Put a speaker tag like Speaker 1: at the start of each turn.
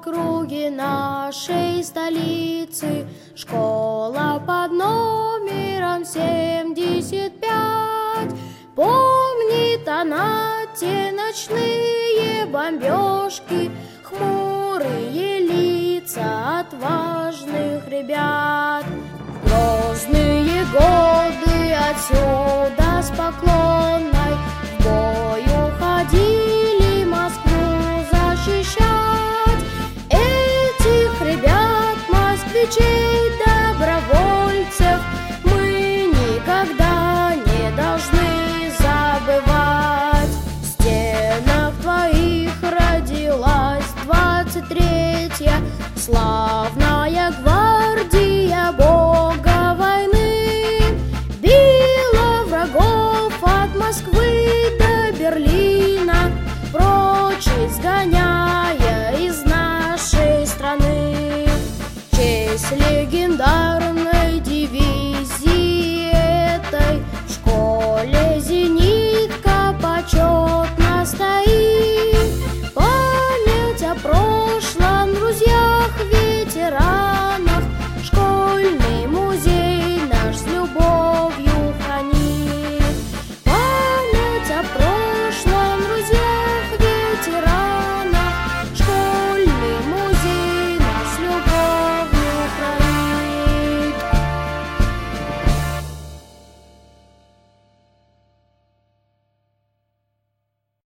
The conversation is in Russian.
Speaker 1: округе нашей столицы школа под номером 75. Помнит она те ночные бомбежки, хмурые лица отважных ребят. Грозные годы отсюда с поклонной в бой уходили Москву защищать. Этих ребят, москвичей, добровольцев, мы никогда не должны забывать. В стенах твоих родилась 23-я славная